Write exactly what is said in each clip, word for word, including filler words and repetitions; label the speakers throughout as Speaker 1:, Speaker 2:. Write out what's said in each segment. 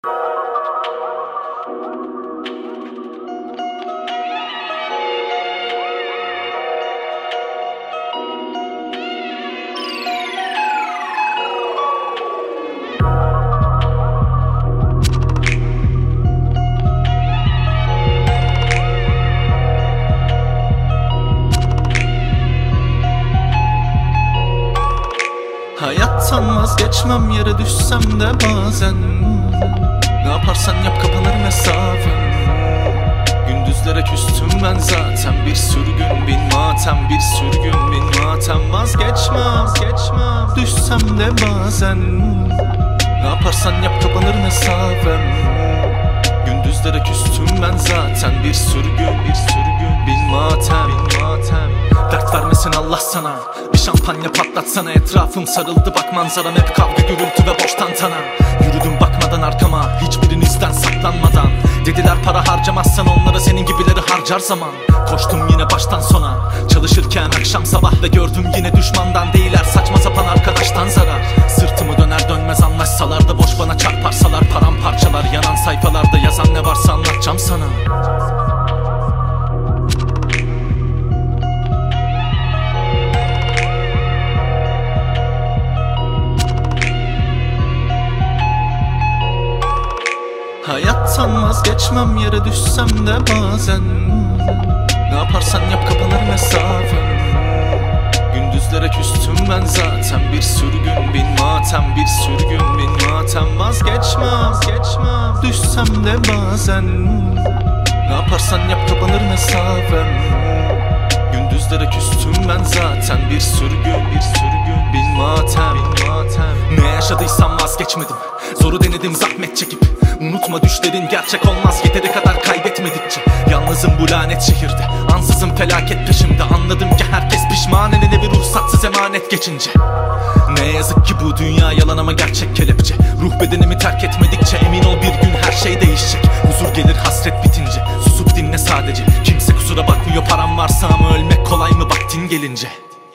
Speaker 1: Hayattan vazgeçmem, yere düşsem de bazen. Ne yaparsan yap kapanır mesafem. Gündüzlere küstüm ben zaten. Bir sürgün bin matem, bir sürgün bin matem. Vazgeçmem, geçmem. Düşsem de bazen. Ne yaparsan yap kapanır mesafem. Gündüzlere küstüm ben zaten. Bir sürgün, bir sürgün bin matem, bin matem. Dert vermesin Allah sana. Bir şampanya patlatsana. Etrafım sarıldı bak manzaram. Hep kavga gürültü ve boş tantana. Yürüdüm bakmadan arkama, hiçbirinizden saklanmadan. Dediler para harcamazsan onlara senin gibileri harcar zaman. Koştum yine baştan sona, çalışırken akşam sabah. Ve gördüm yine düşmandan değiller, saçma sapan arkadaştan zarar. Sırtımı döner dönmez anlaşsalar da boş bana çarparsalar. Paramparçalar yanan sayfalarda, yazan ne varsa anlatacağım sana. Hayattan vazgeçmem, yere düşsem de bazen. Ne yaparsan yap kapanır mesafem. Gündüzlere küstüm ben zaten. Bir sürgün bin matem, bir sürgün bin matem. Vazgeçmem, geçmem. Düşsem de bazen. Ne yaparsan yap kapanır mesafem. Gündüzlere küstüm ben zaten. Bir sürgün, bir sürgün bin matem, bin matem. Ne yaşadıysam vazgeçmedim. Zoru denedim zahmet çekip. Unutma düşlerin gerçek olmaz yeteri kadar kaybetmedikçe. Yalnızım bu lanet şehirde, ansızın felaket peşimde. Anladım ki herkes pişman, eline bir ruhsatsız emanet geçince. Ne yazık ki bu dünya yalan ama gerçek kelepçe. Ruh bedenimi terk etmedikçe emin ol bir gün her şey değişecek. Huzur gelir hasret bitince, susup dinle sadece. Kimse kusura bakmıyor param varsa ama ölmek kolay mı vaktin gelince.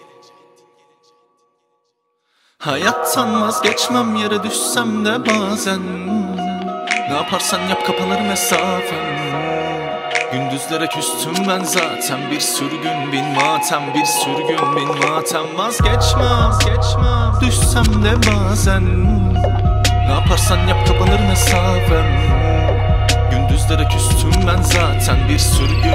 Speaker 1: Hayattan vazgeçmem, yere düşsem de bazen. Ne yaparsan yap kapanır mesafem. Gündüzlere küstüm ben zaten. Bir sürgün bin matem, bir sürgün bin matem. Vazgeçmem, geçmem. Düşsem de bazen. Ne yaparsan yap kapanır mesafem. Gündüzlere küstüm ben zaten. Bir sürgün